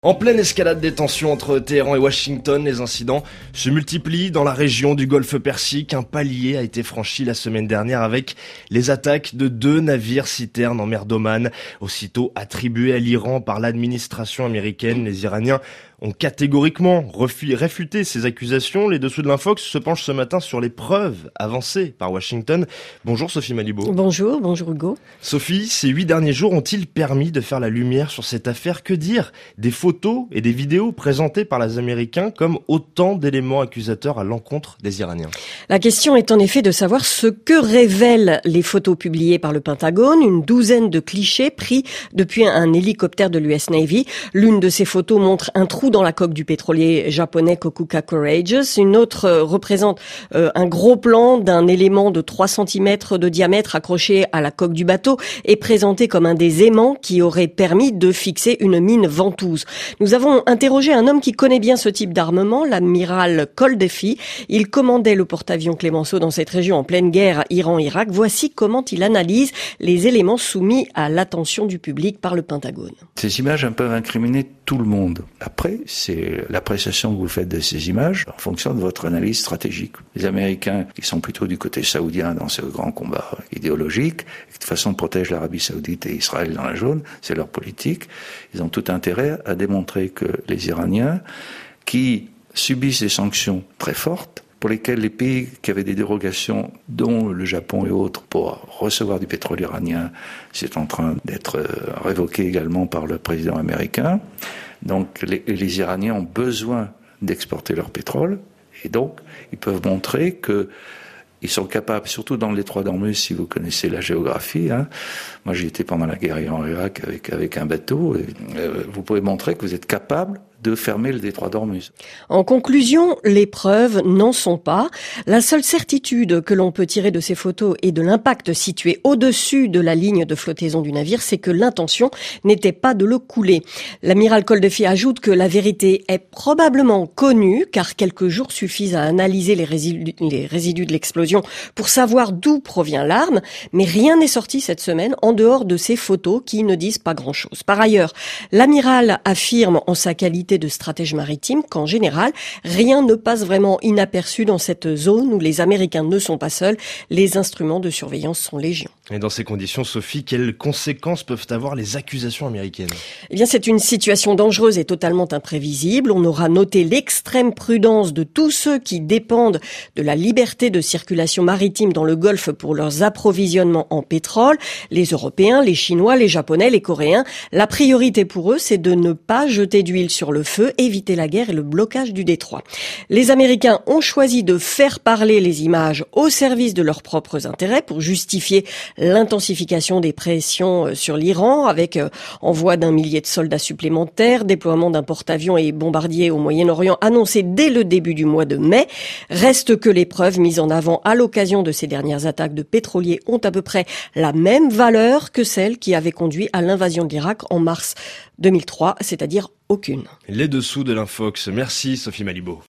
En pleine escalade des tensions entre Téhéran et Washington, les incidents se multiplient dans la région du Golfe Persique. Un palier a été franchi la semaine dernière avec les attaques de 2 navires citernes en mer d'Oman, aussitôt attribués à l'Iran par l'administration américaine. Les Iraniens ont catégoriquement réfuté ces accusations. Les dessous de l'Infox se penchent ce matin sur les preuves avancées par Washington. Bonjour Sophie Malibaud. Bonjour Hugo. Sophie, ces 8 derniers jours ont-ils permis de faire la lumière sur cette affaire? Que dire des photos et des vidéos présentées par les Américains comme autant d'éléments accusateurs à l'encontre des Iraniens? La question est en effet de savoir ce que révèlent les photos publiées par le Pentagone. Une douzaine de clichés pris depuis un hélicoptère de l'US Navy. L'une de ces photos montre un trou dans la coque du pétrolier japonais Kokuka Courageous. Une autre représente un gros plan d'un élément de 3 cm de diamètre accroché à la coque du bateau et présenté comme un des aimants qui aurait permis de fixer une mine ventouse. Nous avons interrogé un homme qui connaît bien ce type d'armement, l'amiral Koldefi. Il commandait le porte-avions Clemenceau dans cette région en pleine guerre Iran-Irak. Voici comment il analyse les éléments soumis à l'attention du public par le Pentagone. Ces images peuvent incriminer tout le monde. Après, c'est l'appréciation que vous faites de ces images en fonction de votre analyse stratégique. Les Américains, qui sont plutôt du côté saoudien dans ce grand combat idéologique, qui de toute façon protègent l'Arabie saoudite et Israël dans la zone, c'est leur politique, ils ont tout intérêt à démontrer que les Iraniens, qui subissent des sanctions très fortes, pour lesquelles les pays qui avaient des dérogations, dont le Japon et autres, pour recevoir du pétrole iranien, c'est en train d'être révoqué également par le président américain. Donc les Iraniens ont besoin d'exporter leur pétrole, et donc ils peuvent montrer que ils sont capables, surtout dans le détroit d'Ormuz, si vous connaissez la géographie. Moi, j'y étais pendant la guerre Iran-Irak avec un bateau. Vous pouvez montrer que vous êtes capable de fermer le détroit d'Ormuz. En conclusion, les preuves n'en sont pas. La seule certitude que l'on peut tirer de ces photos et de l'impact situé au-dessus de la ligne de flottaison du navire, c'est que l'intention n'était pas de le couler. L'amiral Koldefi ajoute que la vérité est probablement connue, car quelques jours suffisent à analyser les résidus de l'explosion pour savoir d'où provient l'arme, mais rien n'est sorti cette semaine en dehors de ces photos qui ne disent pas grand-chose. Par ailleurs, l'amiral affirme en sa qualité de stratège maritime qu'en général, rien ne passe vraiment inaperçu dans cette zone où les Américains ne sont pas seuls. Les instruments de surveillance sont légion. Et dans ces conditions, Sophie, quelles conséquences peuvent avoir les accusations américaines? Eh bien, c'est une situation dangereuse et totalement imprévisible. On aura noté l'extrême prudence de tous ceux qui dépendent de la liberté de circulation maritime dans le Golfe pour leurs approvisionnements en pétrole. Les Européens, les Chinois, les Japonais, les Coréens. La priorité pour eux, c'est de ne pas jeter d'huile sur le feu, éviter la guerre et le blocage du détroit. Les Américains ont choisi de faire parler les images au service de leurs propres intérêts pour justifier l'intensification des pressions sur l'Iran avec envoi d'1 millier de soldats supplémentaires, déploiement d'un porte-avions et bombardiers au Moyen-Orient annoncé dès le début du mois de mai. Reste que les preuves mises en avant à l'occasion de ces dernières attaques de pétroliers ont à peu près la même valeur que celles qui avaient conduit à l'invasion de l'Irak en mars 2003, c'est-à-dire aucune. Les dessous de l'Infox. Merci Sophie Malibaud.